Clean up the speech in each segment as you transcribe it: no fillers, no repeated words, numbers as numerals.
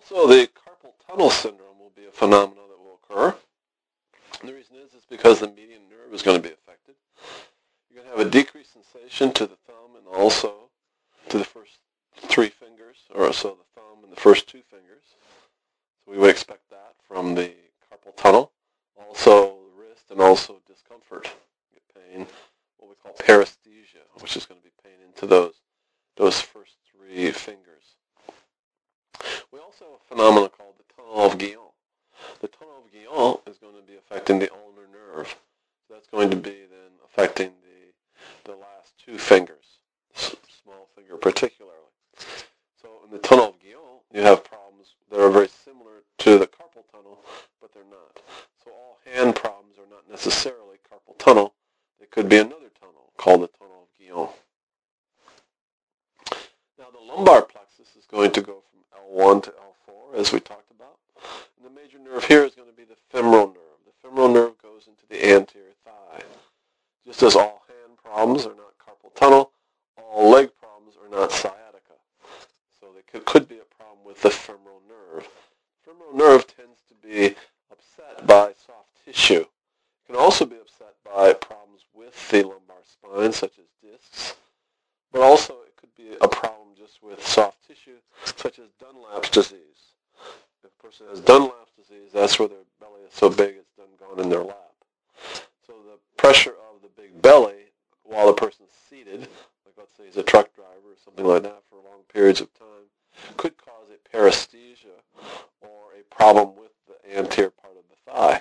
Also, the carpal tunnel syndrome will be a phenomenon that will occur. And the reason is because the median nerve is going to be affected. You're going to have a decreased sensation to the thumb and also to the first three fingers, or so the thumb and the first two fingers. So we would expect that from the carpal tunnel. Also the wrist and also discomfort. You get pain, what we call paresthesia, which is going to be pain into those first three fingers. We also have a phenomenon called the tunnel of Guillain. The tunnel of Guillain is going to be affecting the ulnar nerve. So that's going to be then affecting the last two fingers, small finger particularly. So in the tunnel of Guillain, you have problems that are very similar to the carpal tunnel, but they're not. So all hand problems are not necessarily carpal tunnel. They could be another tunnel called the tunnel of Guillain. Now the lumbar plexus is going to go from L1 to L4, as we talked about. And the major nerve here is going to be the femoral nerve. The femoral nerve goes into the anterior thigh. Just as all hand problems are not carpal tunnel, all leg problems are not sciatica. So there could be a problem with the femoral nerve. The femoral nerve tends to be upset by soft tissue. It can also be upset by problems with the lumbar spine, such as discs, but also it could be a problem just with soft tissue, such as Dunlap's disease. If a person has Dunlap's disease, that's where their belly is so big it's gone in their lap. So the pressure of the big belly while the person's seated, like let's say he's a truck driver or something like that for long periods of time, could cause a paresthesia or a problem with the anterior part of the thigh.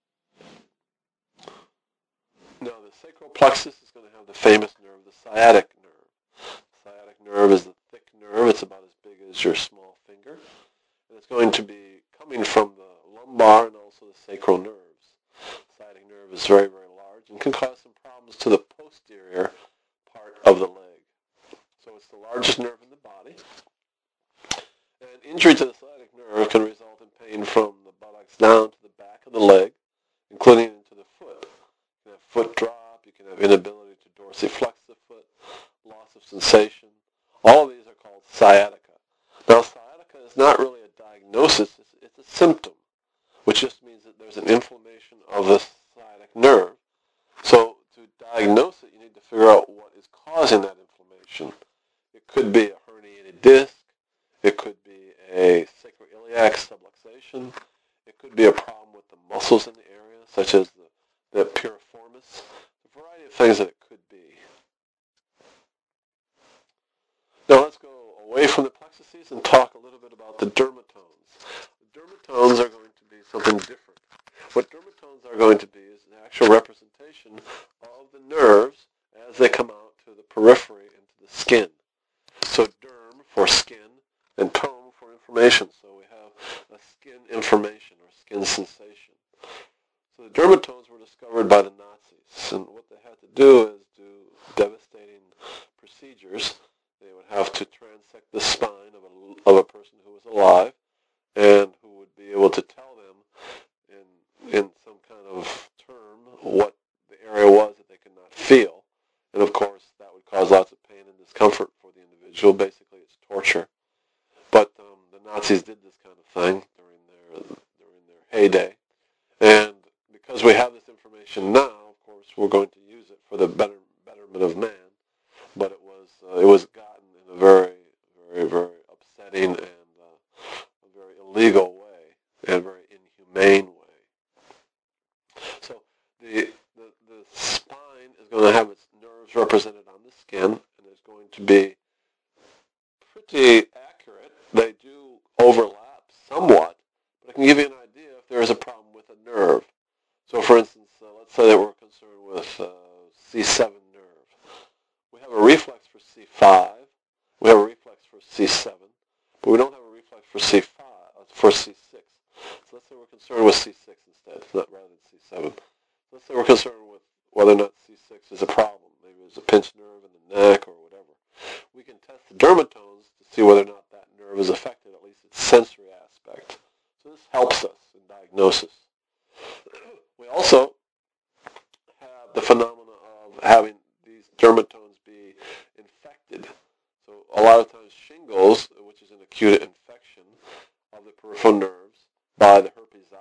Now the sacral plexus is going to have the famous nerve, the sciatic nerve. The sciatic nerve is the thick nerve. It's about as big as your small finger. And it's going to be coming from the lumbar and also the sacral nerves. The sciatic nerve is very, very large and can cause some problems to the posterior part of the leg. So it's the largest nerve in the body. And injury to the sciatic nerve can result in pain from the buttocks down to the back of the leg, including into the foot. You can have foot drop, you can have inability to dorsiflex the foot, loss of sensation. All of these are called sciatica. Now, sciatica is not really a diagnosis, it's a symptom, which just means that there's an inflammation of the sciatic nerve. So to diagnose it, you need to figure out what is causing that inflammation. It could be a herniated disc. It could be a sacroiliac subluxation. It could be a problem with the muscles in the area, such as the piriformis. A variety of things that it could be. Now let's go away from the plexuses and talk a little bit about the dermatones. The dermatones are going to be something different. What dermatones are going to be is an actual representation of the nerves as they come out to the periphery and to the skin. So derm for skin and tome for information. So we have a skin information or skin sensation. So the dermatones were discovered by the Nazis, and what they had to do is do devastating procedures. They would have to transect the spine of a person who was alive and who would be able to tell them in some kind of term what the area was that they could not feel. And of course, that would cause lots of pain and discomfort for the individual. Basically, it's torture. But the Nazis did this kind of thing during their heyday. And because we have this information now, of course, we're going to use it for the betterment of man. But it was gotten in a very, very, very upsetting and a very illegal way and very inhumane way. So the spine is going to have its nerves represented on the skin, and it's going to be pretty accurate. They do overlap somewhat, but I can give you an idea if there is a problem with a nerve. So for instance, let's say that we're concerned with C7 nerve. We have a reflex for C5, we have a reflex for C7, but we don't have a reflex for C6. So let's say we're concerned with C6 instead, rather than C7. Let's say we're concerned with whether or not C6 is a problem. Maybe there's a pinched nerve in the neck or whatever. We can test the dermatones to see whether or not that nerve is affected, at least its sensory aspect. So this helps us in diagnosis. We also have the phenomena of having these dermatones be infected. So a lot of times shingles, which is an acute infection of the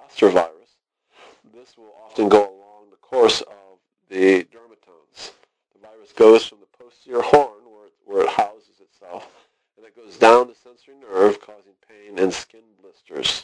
zoster virus, this will often go along the course of the dermatones. The virus goes from the posterior horn, where it houses itself, and it goes down the sensory nerve, causing pain and skin blisters.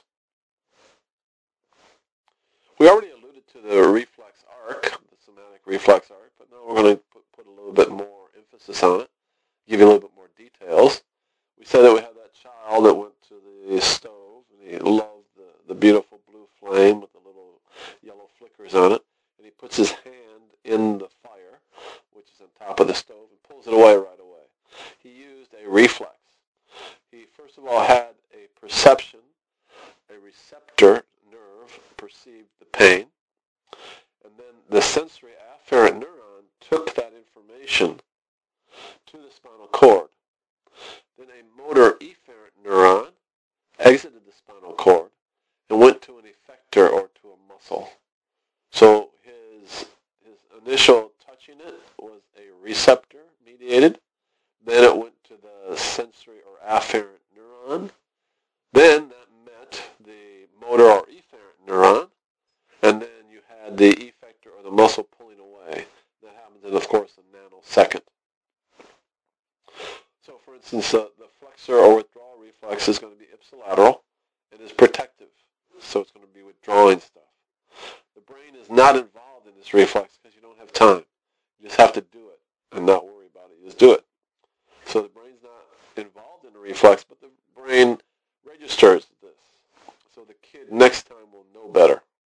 We already alluded to the reflex arc, the somatic reflex arc, but now we're going to put a little bit more emphasis on it, give you a little bit more details. We said that we had that child that went to the stove, and he loved the beautiful blue flame with the little yellow flickers on it, and he puts his hand in the fire, which is on top of the stove, and pulls it away right away. He used a reflex. He first of all had a perception, a receptor nerve perceived the pain, and then the sensory afferent neuron took that information to the spinal cord. Then a motor efferent neuron exited the spinal cord and went to an effector or to a muscle. So his initial touching it was a receptor mediated. Then it went to the sensory or afferent neuron. Then that met the motor or efferent neuron. And then you had the effector or the muscle pulling away. That happens in, of course, a nanosecond. So, for instance, the flexor or withdrawal reflex is going to be ipsilateral and is protective. So it's going to be withdrawing stuff. The brain is not involved in this reflex because you don't have time. You just have to do it and not worry about it. You just do it. So the brain's not involved in the reflex, but the brain registers this. So the kid next time will know better.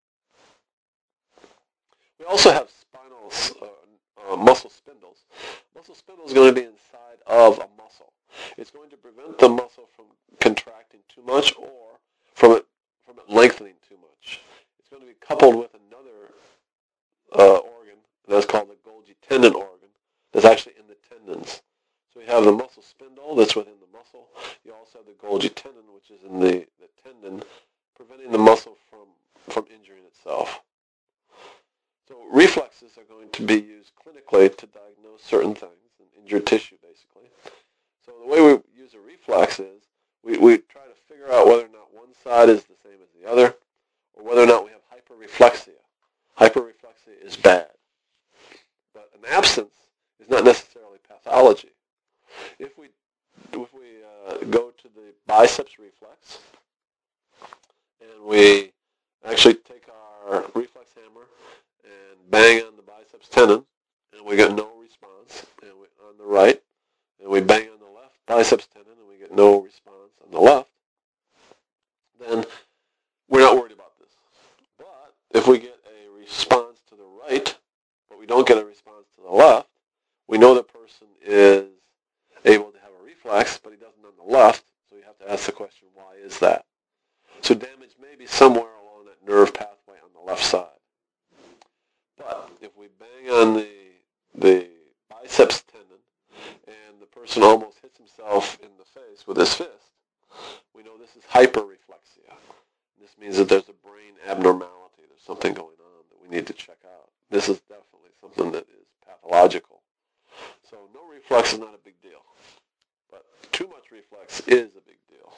We also have spinal muscle spindles. Muscle spindle is going to be inside of a muscle. It's going to prevent the muscle from contracting too much or from it lengthening too much. It's going to be coupled with another organ that's called the Golgi tendon organ that's actually in the tendons. So you have the muscle spindle that's within the muscle. You also have the Golgi tendon, which is in the tendon, preventing the muscle from injuring itself. So reflexes are going to be used clinically to diagnose certain things, and injured tissue, basically. So the way we use a reflex is we try to figure out whether or not one side is the same as the other, or whether or not we have hyperreflexia. Hyperreflexia is bad. But an absence is not necessarily pathology. If we go to the biceps reflex, and we actually take our reflex hammer and bang on the biceps tendon, and we get no response, and on the right, and we bang on the left biceps tendon, and we get no response on the left, then we're not worried about this. But if we get a response to the right, but we don't get a response to the left, we know the person is able to have a reflex, but he doesn't on the left, so you have to ask the question, why is that? So damage may be somewhere along that nerve pathway on the left side. But if we bang on the biceps tendon and the person almost hits himself in the face with his fist, we know this is hyperreflexia. This means that there's a brain abnormality. There's something going on that we need to check out. This is definitely something that is pathological. So no reflex is not a big deal. But too much reflex is a big deal.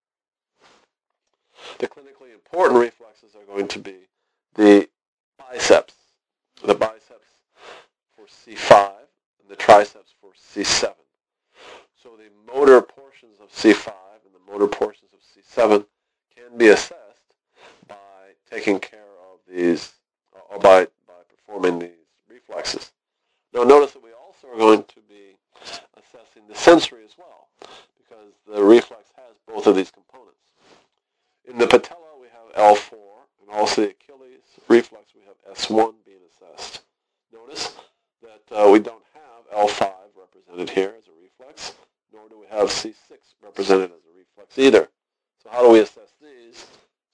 The clinically important reflexes are going to be the biceps. The biceps for C5 and the triceps for C7. So the motor portions of C5 and the motor portions of C7 can be assessed by taking care of these, or by performing these reflexes. Now notice that we also are going to be assessing the sensory as well, because the reflex has both of these components. In the patella we have L4, and also the Achilles reflex we have S1 being assessed. Notice that we don't have L5 represented here as a reflex, nor do we have C6 represented as a reflex either. So how do we assess these?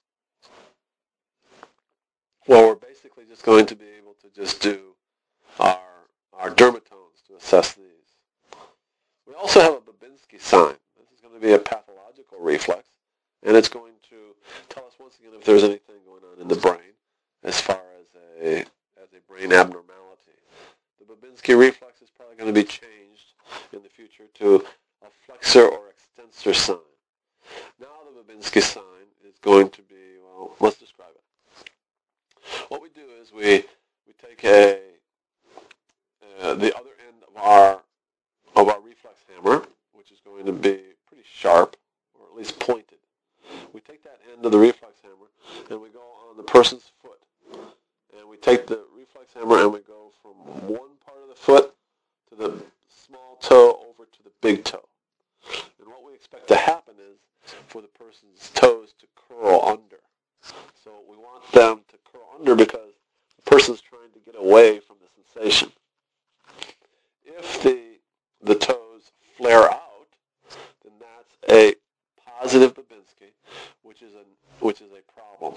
Well, we're basically just going to be able to just do our dermatones to assess these. We also have a Babinski sign. This is going to be a pathological reflex, and it's going to tell us once again if there's anything going on in the brain as far as a brain abnormality. The Babinski reflex is probably going to be changed in the future to a flexor or extensor sign. Now the Babinski sign is going to be, well, let's describe it. is we take the other end of our reflex hammer, which is going to be pretty sharp, or at least pointed. We take that end of the reflex hammer and we go on the person's foot. And we take the reflex hammer and we go from one part of the foot to the small toe over to the big toe. And what we expect to happen is for the person's toes to curl under. So we want them to curl under because the person's trying to get away from the sensation. If the toes flare out, then that's a positive Babinski, which is a problem.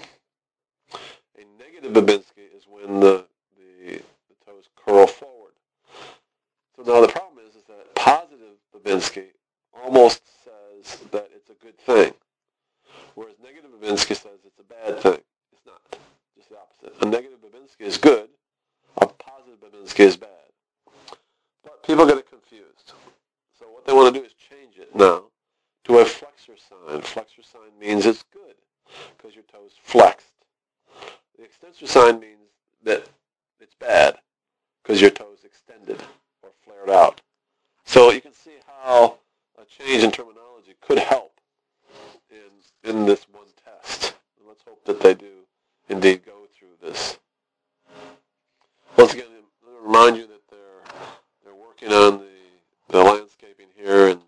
A negative Babinski is when the toes curl forward. So now the problem is that positive Babinski almost says that it's a good thing, whereas negative Babinski says it's a bad thing. It's not. Just the opposite. A negative Babinski is good. A positive Babinski is bad. But people get it confused. So what they want to do is change it now to a flexor sign. Flexor sign means it's good because your toes flexed. The extensor sign means that it's bad because your toes extended or flared out. So you can see how a change in terminology could help in this one test. And let's hope that they do indeed go through this. Once again, let me remind you that they're working on the landscaping here and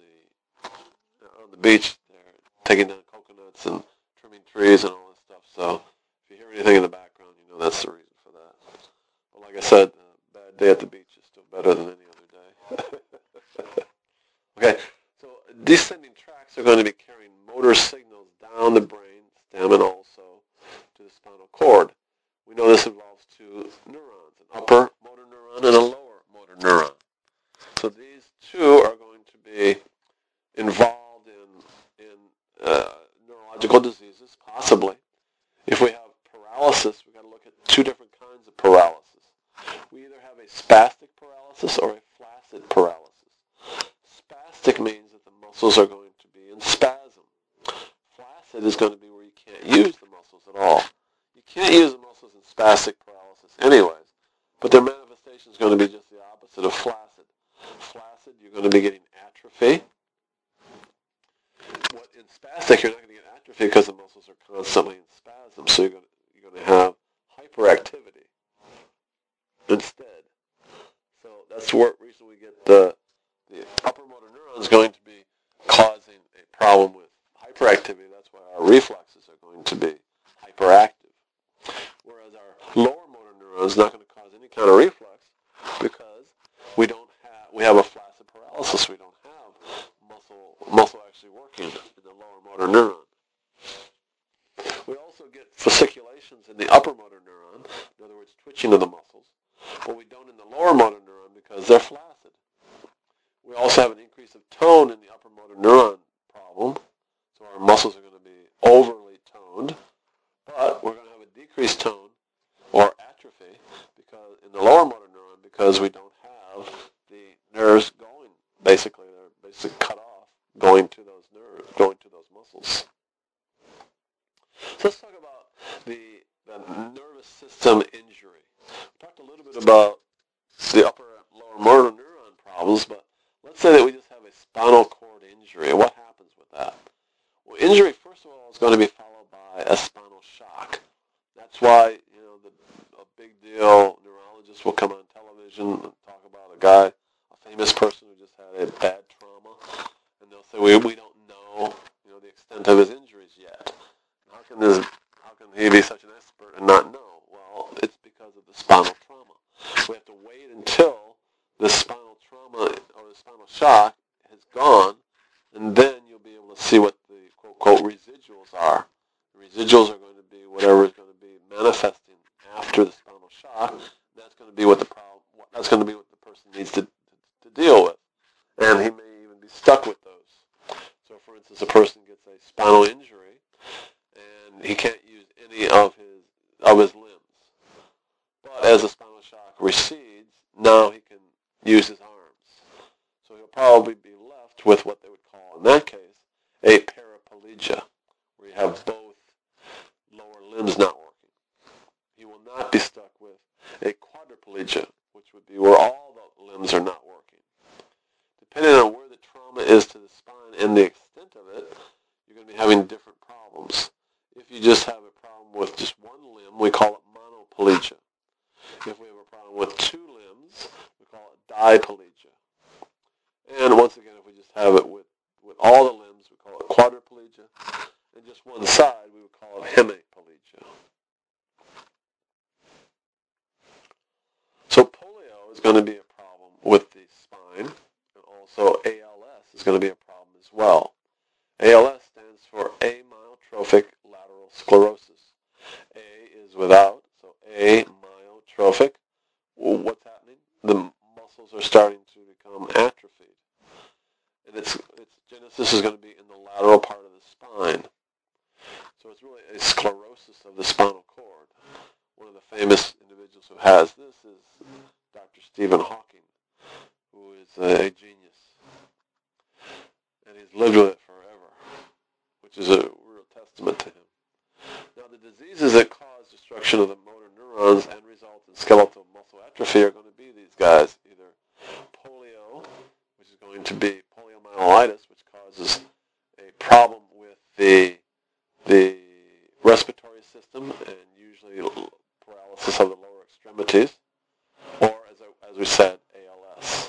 on the beach. They're taking down coconuts and trimming trees and all this stuff. So if you hear anything in the background, you know that's the reason for that. But like I said, a bad day at the beach is still better than any other day. Okay, so descending tracts are going to be carrying motor signals down the brain stem and also to the spinal cord. We know this involves two neurons, an upper motor neuron and a lower motor neuron. So these two are going to be involved in neurological diseases, possibly. If we have paralysis, we've got to look at two different kinds of paralysis. We either have a spastic paralysis or a flaccid paralysis. Spastic means that the muscles are going to be in spasm. Flaccid is going to be where you can't use the muscles at all. You can't use the muscles in spastic paralysis anyways, but their manifestation is going to be just the opposite of flaccid. Flaccid, you're going to be getting atrophy. What in spastic, you're not going to get atrophy because the muscles are constantly in spasm, so you're going to have hyperactivity instead. So that's the reason we get the upper motor neuron is going to be causing a problem with hyperactivity. That's why our reflexes are going to be hyperactive. Whereas our lower motor neuron is not going to cause any kind of reflex because we have a flaccid paralysis. We don't have muscle actually working in the lower motor neuron. We also get fasciculations in the upper motor neuron, in other words, twitching of the muscles, but we don't in the lower motor neuron because they're flaccid. We also have an increase of tone in the upper motor neuron problem, so our muscles are going to be overly toned, but we're going to have a decreased tone or atrophy because in the lower motor neuron because we don't have the nerves going. Basically, they're basically cut off going to those nerves, going to those muscles. So let's talk about the nervous system injury. We talked a little bit about the upper and lower motor neuron problems, but let's say that we just have a spinal cord injury. What happens with that? Well, injury, first of all, is going to be followed by a spinal shock. That's why, a big deal neurologist will come on television and talk about a guy, a famous person who just had a bad trauma, and they'll say, we don't know, the extent of his injuries yet. How can he be such an expert and not know? Well, it's because of the spinal trauma. We have to wait until the spinal trauma or the spinal shock has gone, and then you'll be able to see what the quote residuals are. The residuals are going to be whatever is going to be manifesting after the spinal shock. That's going to be what the problem. That's going to be what the person needs to deal with, and he may even be stuck with those. So, for instance, a person gets a spinal injury, and he can't use any of his limbs. But as the spinal shock recedes, now he can use his arms. So he'll probably be left with what they would call, in that case, a paraplegia, where you have both lower limbs not working. He will not be stuck with having different problems. If you just have a problem with just one limb, we call it monoplegia. If we have a problem with two limbs, we call it diplegia. And once again, if we just have it with all the limbs, we call it quadriplegia. And just one side, we would call it hemiplegia. So polio is going to be a problem with the spine, and also ALS is going to be a problem as well. ALS stands for amyotrophic lateral sclerosis. A is without, so amyotrophic. What's happening? The muscles are starting to become atrophied. And its genesis is going to be in the lateral part of the spine. So it's really a sclerosis of the spinal cord. One of the famous individuals who has this is Dr. Stephen Hawking, who is a genius. And he's lived with it forever, which is a real testament to him. Now, the diseases that cause destruction of the motor neurons and result in skeletal muscle atrophy are going to be these guys, either polio, which is going to be poliomyelitis, which causes a problem with the respiratory system and usually paralysis of the lower extremities, or, as we said, ALS.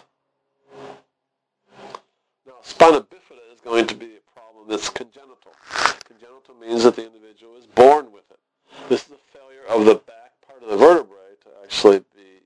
Now, spina bifida is going to be a problem that's congenital. Congenital means that the individual is born with it. This is a failure of the back part of the vertebrae to actually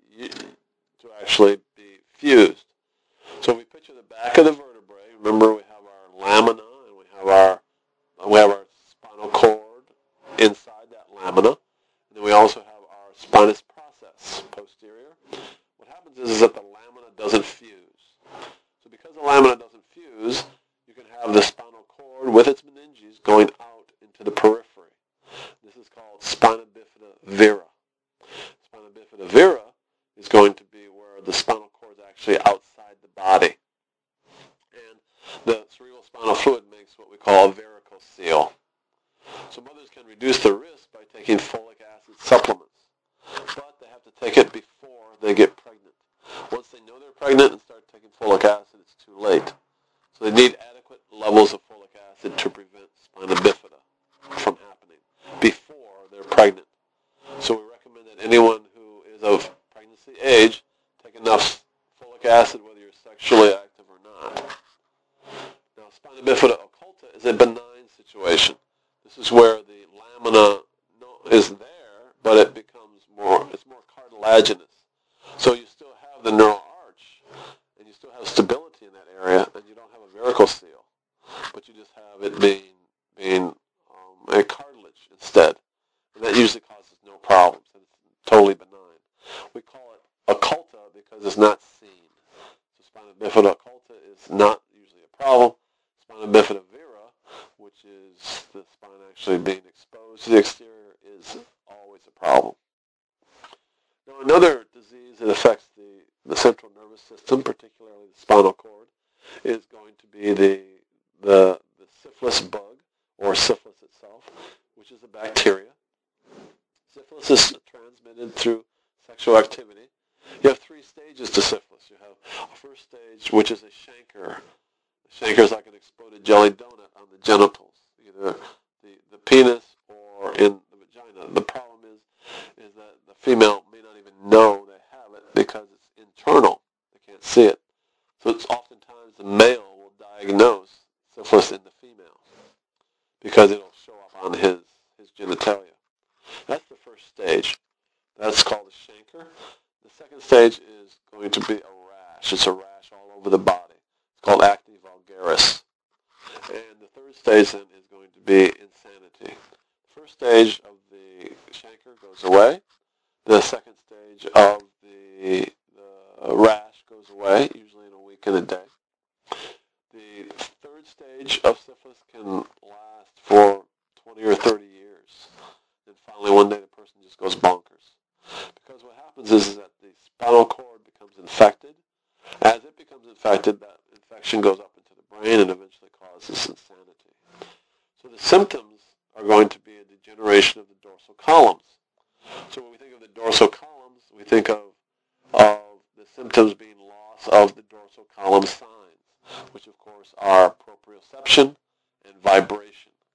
be fused. So if we picture the back of the vertebrae, remember we have our lamina and we have our spinal cord inside that lamina, and then we also have our spinous process posterior. What happens is that the lamina doesn't fuse. So because the lamina doesn't fuse, you can have the spinal cord with its meninges going out into the periphery. This is called spina bifida vera. Spina bifida vera is going to be where the spinal cord is actually outside the body. And the cerebral spinal fluid makes what we call a varicocele. So mothers can reduce the risk by taking folic acid supplements, but they have to take it before they get pregnant. Once they know they're pregnant and start taking folic acid, it's too late. So they need adequate levels of folic acid to prevent spina bifida from happening before they're pregnant. So we recommend that anyone who is of pregnancy age take enough folic acid whether you're sexually active or not. Now, spina bifida occulta is a benign situation. This is where the lamina is there, but it's more cartilaginous. So you still have the neural arch, and you still have stability in that area, and you don't have a varicocele, but you just have it being a cartilage instead. And that usually causes no problems, and it's totally benign. We call it occulta because it's not seen. So spina bifida occulta is not usually a problem. Spina bifida vera, which is the spine actually being exposed to the exterior, is always a problem. Now, another disease that affects the central nervous system, particularly the spinal cord, is going to be the syphilis bug, or syphilis itself, which is a bacteria. Syphilis is transmitted through sexual activity. You have three stages to syphilis. You have a first stage, which is a chancre. The chancre is like an exploded jelly donut on the genitals, either the penis or in the vagina. The problem is that the female may not even know they have it because it's internal. They can't see it. So it's oftentimes the male will diagnose syphilis in the female because it'll show up on his genitalia. That's the first stage. That's called a chancre. The second stage is going to be a rash. It's a rash all over the body. It's called acne vulgaris. And the third stage then is going to be insanity. The first stage of the chancre goes away. The second stage of the rash goes away, usually in a week and a day. The third stage of syphilis can last for 20 or 30 years. And finally, one day the person just goes bonkers. Because what happens is that the spinal cord becomes infected. As it becomes infected, that infection goes up into the brain and eventually causes insanity. So the symptoms are going to be a degeneration of the dorsal columns. So when we think of the dorsal columns, we think of the symptoms being loss of the dorsal column signs, which of course are proprioception and vibration.